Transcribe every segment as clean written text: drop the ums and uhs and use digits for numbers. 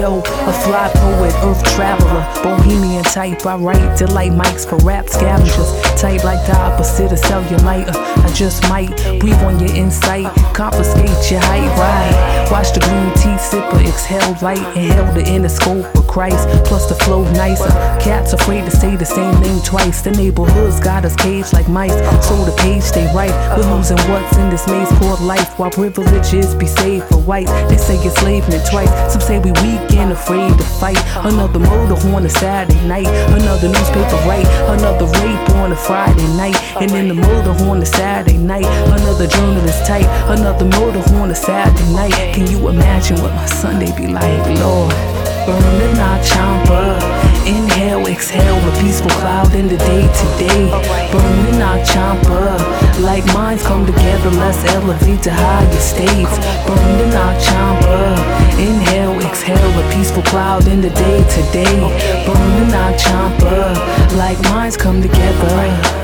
Yo, a fly poet, earth traveler, bohemian type. I write delight mics for rap scavengers. Type like the opposite of cellulite. I just might breathe on your insight, confiscate your height, right? Watch the green tea sipper exhale light, inhale the inner scope of Christ. Plus the flow nicer. Cats afraid to say the same name twice. The neighborhoods got us caged like mice. So the page they write. We're losing what's in this maze called life, while privileges be saved for whites. They say enslavement twice. Some say we weak and afraid to fight. Another murder on a Saturday night. Another newspaper write. Another rape on a Friday night. And then the murder on a Saturday night. Another journalist type. Another murder on a Saturday night. Can you imagine what my Sunday be like, Lord? Burn the knot chomper. Inhale, exhale, a peaceful cloud in the day to day. Burn the knot chomper. Like minds come together, let's elevate to higher states. Burn the knot chomper. Inhale, exhale, a peaceful cloud in the day to day. Burn the knot chomper. Like minds come together.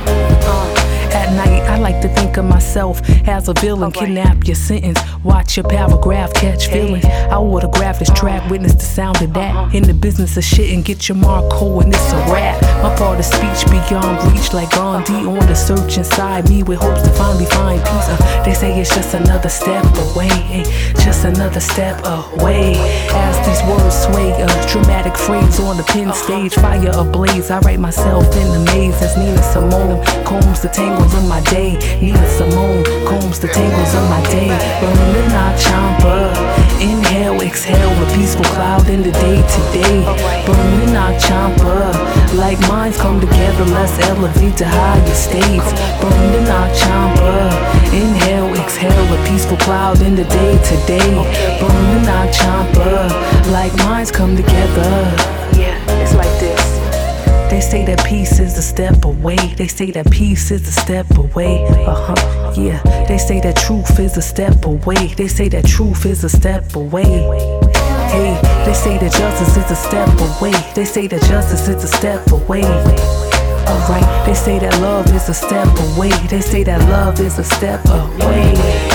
At night, I like to think of myself as a villain. Kidnap your sentence, watch your paragraph catch feelings. I autograph this track, witness the sound of that. In the business of shit and get your Marco and it's a rap. My part of speech beyond reach, like Gandhi on the search inside me with hopes to finally find peace. They say it's just another step away, just another step away. As these words sway, a dramatic phrase on the pen stage, fire ablaze. I write myself in the maze as Nina Simone combs the tangles of my day. Nina Simone combs the tangles of my day. Burn the knot chomper. Inhale, exhale, a peaceful cloud in the day to day. Burn the knot chomper. Like minds come together, let's elevate to higher states. Burn the knot chomper. Inhale, exhale, a peaceful cloud in the day to day. Burn the knot chomper. Like minds come together. Yeah, it's like this. They say that peace is a step away. They say that peace is a step away. Yeah. They say that truth is a step away. They say that truth is a step away. Hey, they say that justice is a step away. They say that justice is a step away. Alright, they say that love is a step away. They say that love is a step away.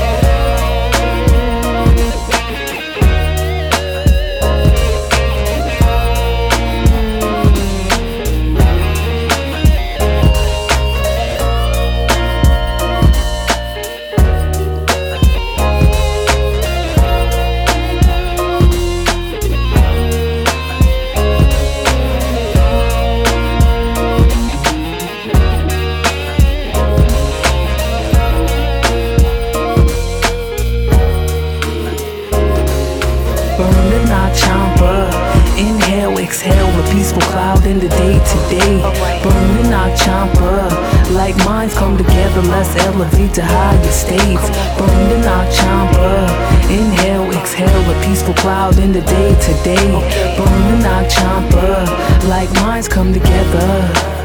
Burn the knot chomper. Inhale, exhale, a peaceful cloud in the day to day. Burn the knot chomper. Like minds come together, let's elevate to higher states. Burn the knot chomper. Inhale, exhale, a peaceful cloud in the day to day. Burn the knot chomper. Like minds come together.